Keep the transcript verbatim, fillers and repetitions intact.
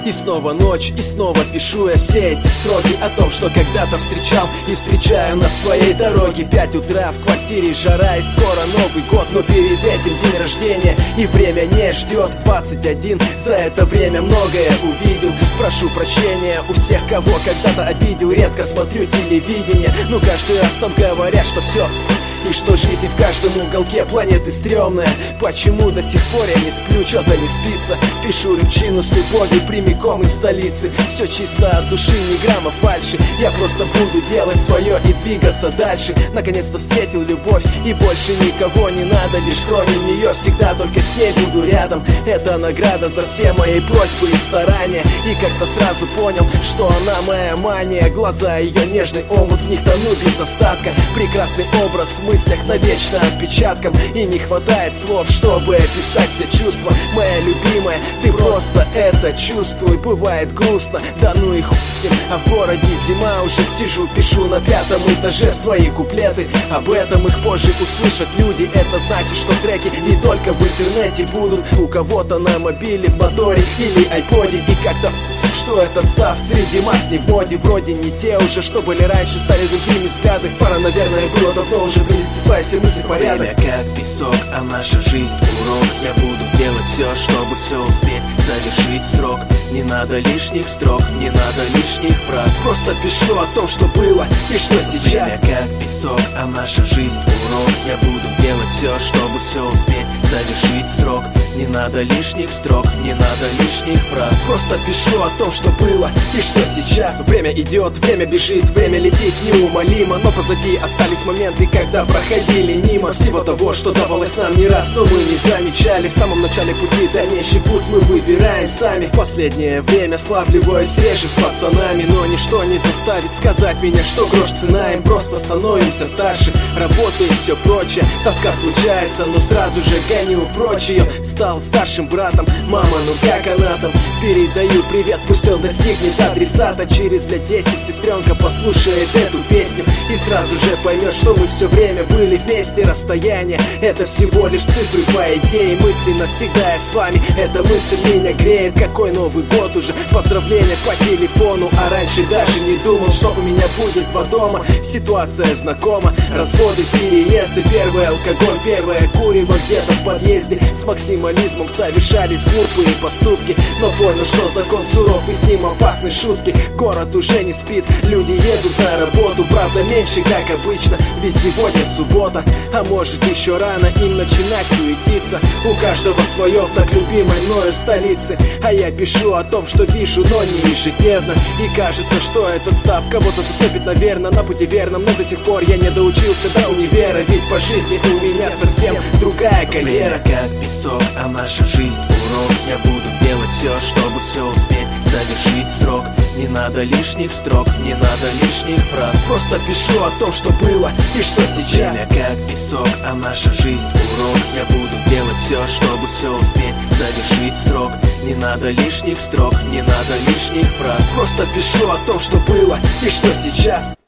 И снова ночь, и снова пишу я все эти строки о том, что когда-то встречал и встречаю на своей дороге. Пять утра, в квартире жара, и скоро Новый год, но перед этим день рождения, и время не ждет. Двадцать один, за это время многое увидел. Прошу прощения у всех, кого когда-то обидел. Редко смотрю телевидение, но каждый раз там говорят, что все и что жизнь в каждом уголке планеты стрёмная. Почему до сих пор я не сплю, что-то не спится. Пишу рыбчину с любовью прямиком из столицы. Все чисто от души, ни грамма фальши. Я просто буду делать свое и двигаться дальше. Наконец-то встретил любовь, и больше никого не надо. Лишь кроме нее всегда только с ней буду рядом. Это награда за все мои просьбы и старания. И как-то сразу понял, что она моя мания. Глаза ее нежный омут, в них тону без остатка. Прекрасный образ в мыслях навечно отпечатком. И не хватает слов, чтобы описать все чувства. Моя любимая, ты просто это чувствуй. Бывает грустно, да ну и хуй с ним. А в городе зима, уже сижу, пишу на пятом этаже свои куплеты. Об этом их позже услышат люди. Это значит, что треки не только в интернете будут. У кого-то на мобиле, в моторе или айподе. И как-то что этот став среди масс не в моде. Вроде не те уже, что были раньше, стали другими взгляды. Пора, наверное, было давно уже привести свои все мысли в порядок. Время как песок, а наша жизнь урок. Я буду делать все, чтобы все успеть завершить в срок. Не надо лишних строк, не надо лишних фраз. Просто пишу о том, что было и что сейчас. Время как песок, а наша жизнь урок. Я буду делать все, чтобы все успеть завершить в срок. Не надо лишних строк, не надо лишних фраз. Просто пишу о том, что было и что сейчас. Время идет, время бежит, время летит неумолимо. Но позади остались моменты, когда проходили мимо всего того, что давалось нам не раз, но мы не замечали. В самом начале пути, дальнейший путь мы выбираем сами. В последнее время славливаюсь реже с пацанами, но ничто не заставит сказать меня, что грош цена им. Просто становимся старше, работа и все прочее. Тоска случается, но сразу же гоню прочь ее. Стал старшим братом, мама, ну как она там? Передаю привет, пусть он достигнет адресата. Через лет десять сестренка послушает эту песню и сразу же поймет, что мы все время были вместе. Расстояние — это всего лишь цифры, по идее. Мысли навсегда я с вами, эта мысль меня греет. Какой Новый год уже, поздравления по телефону. А раньше даже не думал, что у меня будет два дома. Ситуация знакома, разводы, переезды. Первый алкоголь, первое курево где-то в подъезде. С максимализмом совершались глупые поступки, но понял, что закон суров и с ним опасны шутки. Город уже не спит, люди едут на работу. Правда меньше, как обычно, ведь сегодня суббота. А может еще рано им начинать суетиться. У каждого свое в так любимой мною столице. А я пишу о том, что вижу, но не ежедневно. И кажется, что этот став кого-то зацепит, наверное, на пути верном. Но до сих пор я не доучился до универа, ведь по жизни у меня совсем другая карьера. Время как песок, а наша жизнь урок. Я буду делать все, чтобы все успеть завершить в срок. Не надо лишних строк, не надо лишних фраз. Просто пишу о том, что было и что сейчас. Время как песок, а наша жизнь урок. Я буду делать все, чтобы все успеть завершить в срок. Не надо лишних строк, не надо лишних фраз. Просто пишу о том, что было и что сейчас.